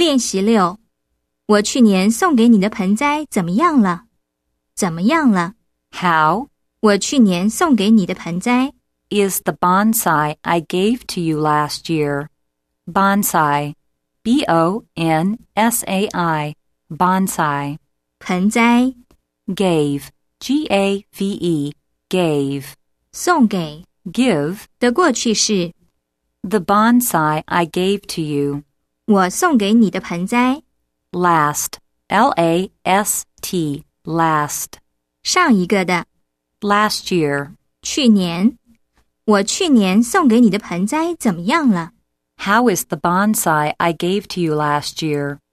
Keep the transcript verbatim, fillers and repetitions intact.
练习六，我去年送给你的盆栽怎么样了？怎么样了？ How 我去年送给你的盆栽 is the bonsai I gave to you last year? Bonsai, B O N S A I, bonsai. 盆栽 Gave, G A V E, gave. 送给 Give, 的过去式 the bonsai I gave to you. 我送给你的盆栽 Last, L A S T, last. 上一个的 Last year. 去年我去年送给你的盆栽怎么样了？ How is the bonsai I gave to you last year?